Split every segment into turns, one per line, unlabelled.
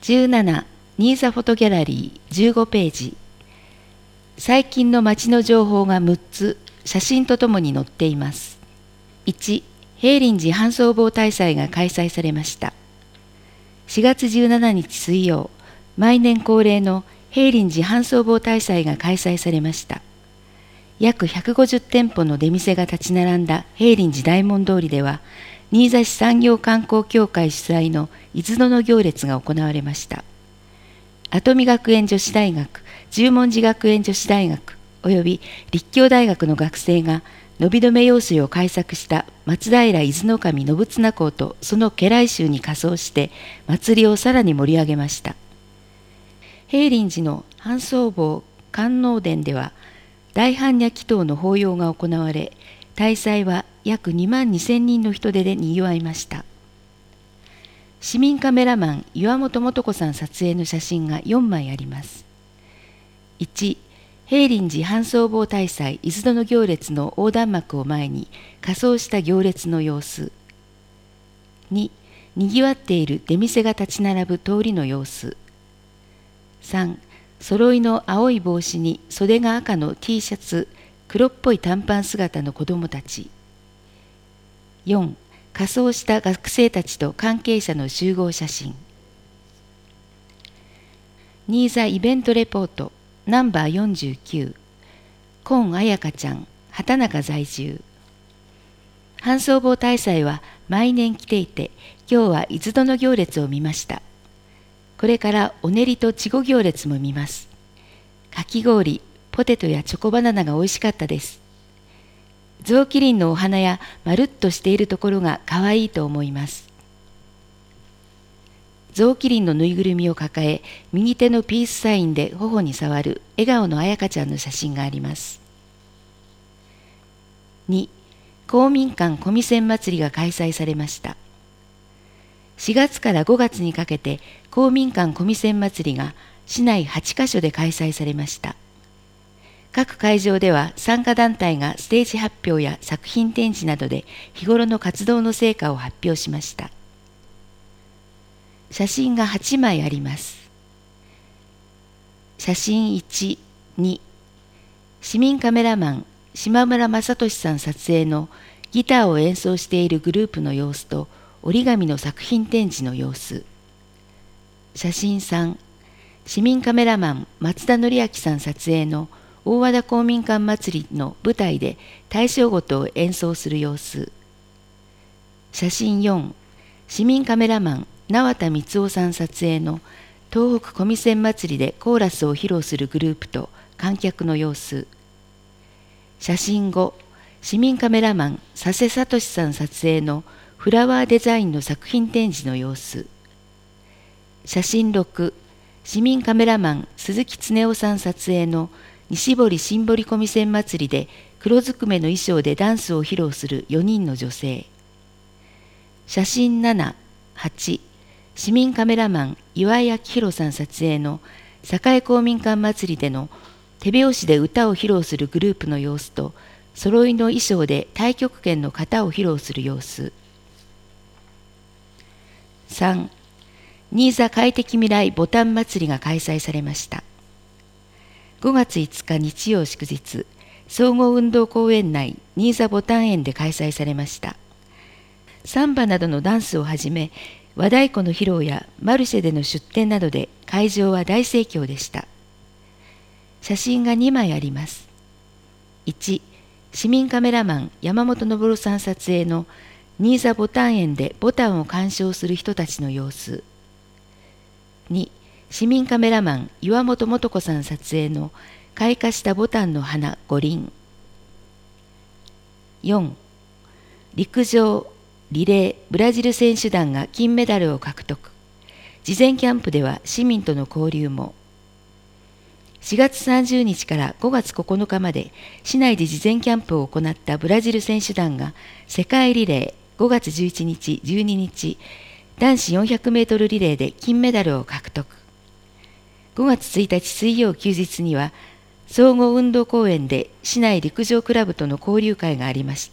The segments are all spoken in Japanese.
17、ニーザフォトギャラリー15ページ。最近の街の情報が6つ、写真とともに載っています。1、平林寺半僧帽大祭が開催されました。4月17日水曜、毎年恒例の平林寺半僧帽大祭が開催されました。約150店舗の出店が立ち並んだ平林寺大門通りでは、新座市産業観光協会主催の伊豆の行列が行われました。跡見学園女子大学、十文字学園女子大学および立教大学の学生が伸び止め用水を開作した松平伊豆の神信綱公とその家来衆に仮装して祭りをさらに盛り上げました。平林寺の半僧坊観音殿では大般若祈祷の法要が行われ、大祭は約2万2000人の人出でにぎわいました。市民カメラマン岩本素子さん撮影の写真が4枚あります。1、平林寺半僧坊大祭伊豆の行列の横断幕を前に仮装した行列の様子。2、にぎわっている出店が立ち並ぶ通りの様子。3、揃いの青い帽子に袖が赤の T シャツ、黒っぽい短パン姿の子どもたち。4、仮装した学生たちと関係者の集合写真。新座イベントレポートナンバー49、今彩香ちゃん、畑中在住。半僧坊大祭は毎年来ていて、今日は伊豆の行列を見ました。これからお練りと稚児行列も見ます。かき氷、ポテトやチョコバナナが美味しかったです。象キリンのお花やまるっとしているところがかわいいと思います。象キリンのぬいぐるみを抱え、右手のピースサインで頬に触る笑顔の彩香ちゃんの写真があります。2、公民館小見線祭りが開催されました。4月から5月にかけて公民館小見線祭りが市内8カ所で開催されました。各会場では参加団体がステージ発表や作品展示などで日頃の活動の成果を発表しました。写真が8枚あります。写真1、2、市民カメラマン島村正俊さん撮影のギターを演奏しているグループの様子と折り紙の作品展示の様子。写真3、市民カメラマン松田紀明さん撮影の大和田公民館祭りの舞台で大正琴を演奏する様子。写真4、市民カメラマン縄田光夫さん撮影の東北小見線祭りでコーラスを披露するグループと観客の様子。写真5、市民カメラマン佐世聡さん撮影のフラワーデザインの作品展示の様子。写真6、市民カメラマン鈴木恒夫さん撮影の西堀新堀小見線祭りで黒ずくめの衣装でダンスを披露する4人の女性。写真7、8、市民カメラマン岩井明宏さん撮影の栄公民館祭りでの手拍子で歌を披露するグループの様子と揃いの衣装で太極拳の型を披露する様子。3、新座快適未来ボタン祭りが開催されました。5月5日日曜祝日、総合運動公園内新座ボタン園で開催されました。サンバなどのダンスをはじめ、和太鼓の披露やマルシェでの出店などで会場は大盛況でした。写真が2枚あります。1、市民カメラマン山本昇さん撮影の新座ボタン園でボタンを鑑賞する人たちの様子。2、市民カメラマン岩本素子さん撮影の開花したボタンの花5輪。4、陸上リレーブラジル選手団が金メダルを獲得。事前キャンプでは市民との交流も。4月30日から5月9日まで市内で事前キャンプを行ったブラジル選手団が世界リレー5月11日、12日、男子400メートルリレーで金メダルを獲得。5月1日水曜休日には総合運動公園で市内陸上クラブとの交流会がありました。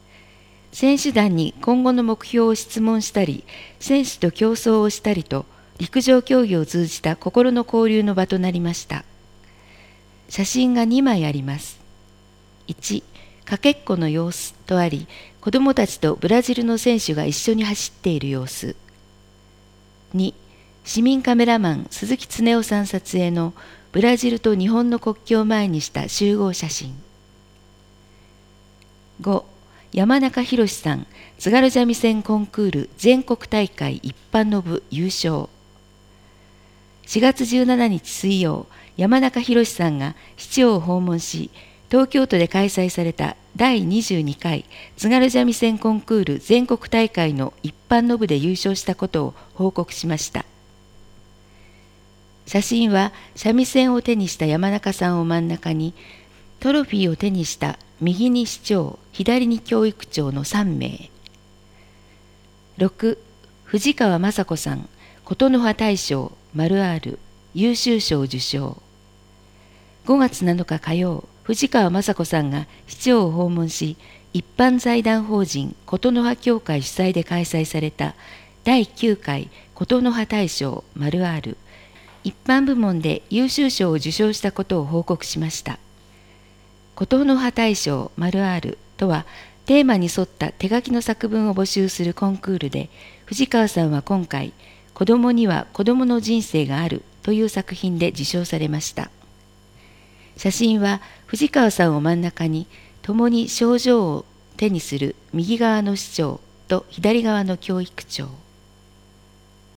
選手団に今後の目標を質問したり、選手と競争をしたりと、 陸上競技を通じた心の交流の場となりました。写真が2枚あります。1、かけっこの様子とあり、子どもたちとブラジルの選手が一緒に走っている様子。2、市民カメラマン鈴木恒夫さん撮影のブラジルと日本の国旗を前にした集合写真。5、山中博さん津軽三味線コンクール全国大会一般の部優勝。4月17日水曜、山中博さんが市長を訪問し、東京都で開催された第22回津軽三味線コンクール全国大会の一般の部で優勝したことを報告しました。写真は三味線を手にした山中さんを真ん中に、トロフィーを手にした右に市長、左に教育長の3名。6、藤川雅子さん、琴の葉大賞丸 R 優秀賞受賞。5月7日火曜、藤川雅子さんが市長を訪問し、一般財団法人琴の葉協会主催で開催された第9回琴の葉大賞丸 R一般部門で優秀賞を受賞したことを報告しました。琴の葉大賞丸 Rとは、テーマに沿った手書きの作文を募集するコンクールで、藤川さんは今回、子供には子供の人生があるという作品で受賞されました。写真は藤川さんを真ん中に、共に賞状を手にする右側の市長と左側の教育長。